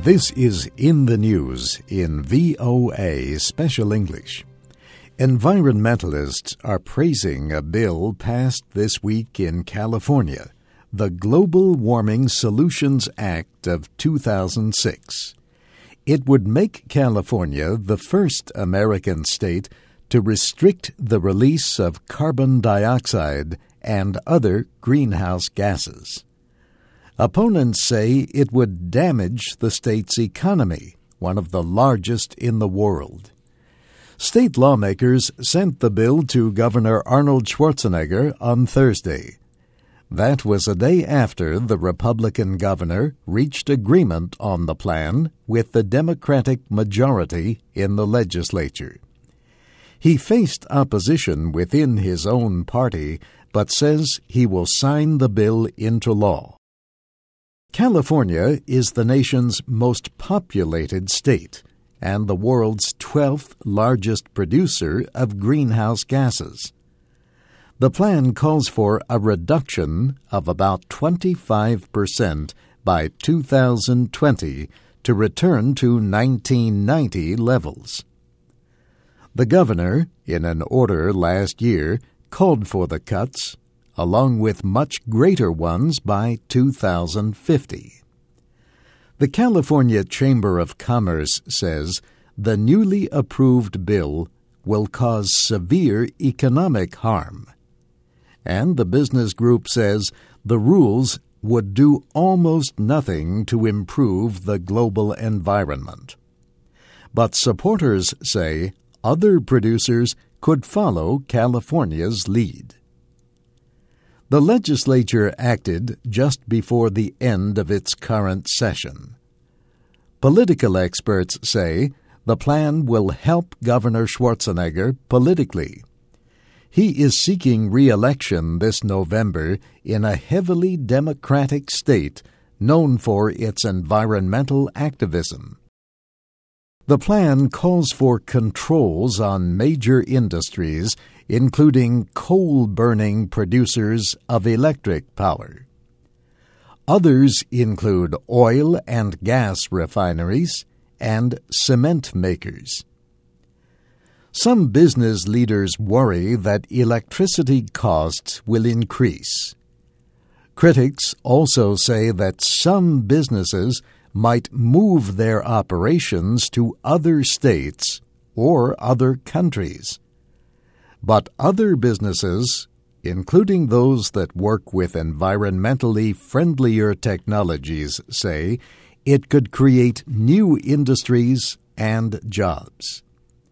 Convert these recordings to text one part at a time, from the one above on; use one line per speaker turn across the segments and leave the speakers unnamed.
This is In the News in VOA Special English. Environmentalists are praising a bill passed this week in California, the Global Warming Solutions Act of 2006. It would make California the first American state to restrict the release of carbon dioxide and other greenhouse gases. Opponents say it would damage the state's economy, one of the largest in the world. State lawmakers sent the bill to Governor Arnold Schwarzenegger on Thursday. That was a day after the Republican governor reached agreement on the plan with the Democratic majority in the legislature. He faced opposition within his own party, but says he will sign the bill into law. California is the nation's most populated state and the world's 12th largest producer of greenhouse gases. The plan calls for a reduction of about 25% by 2020 to return to 1990 levels. The governor, in an order last year, called for the cuts, along with much greater ones by 2050. The California Chamber of Commerce says the newly approved bill will cause severe economic harm. And the business group says the rules would do almost nothing to improve the global environment. But supporters say other producers could follow California's lead. The legislature acted just before the end of its current session. Political experts say the plan will help Governor Schwarzenegger politically. He is seeking re-election this November in a heavily Democratic state known for its environmental activism. The plan calls for controls on major industries, including coal-burning producers of electric power. Others include oil and gas refineries and cement makers. Some business leaders worry that electricity costs will increase. Critics also say that some businesses might move their operations to other states or other countries. But other businesses, including those that work with environmentally friendlier technologies, say it could create new industries and jobs.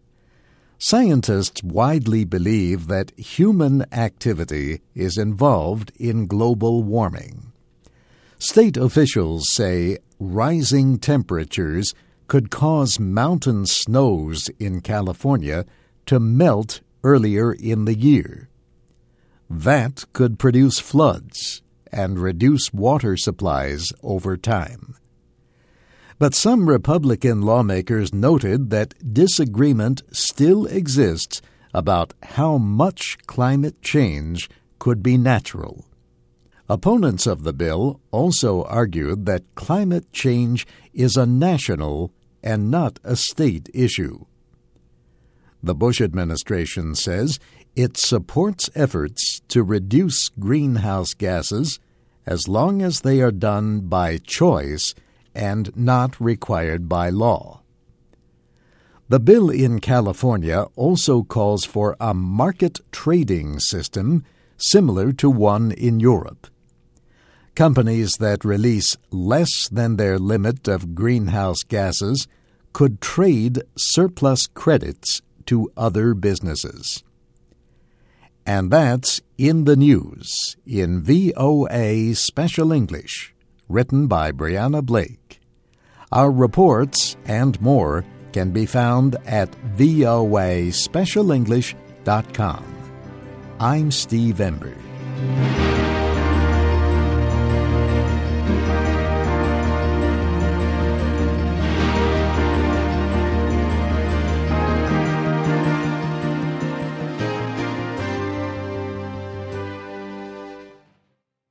Scientists widely believe that human activity is involved in global warming. State officials say rising temperatures could cause mountain snows in California to melt earlier in the year. That could produce floods and reduce water supplies over time. But some Republican lawmakers noted that disagreement still exists about how much climate change could be natural. Opponents of the bill also argued that climate change is a national and not a state issue. The Bush administration says it supports efforts to reduce greenhouse gases as long as they are done by choice and not required by law. The bill in California also calls for a market trading system similar to one in Europe. Companies that release less than their limit of greenhouse gases could trade surplus credits to other businesses. And that's In the News in VOA Special English, written by Brianna Blake. Our reports and more can be found at voaspecialenglish.com. I'm Steve Ember.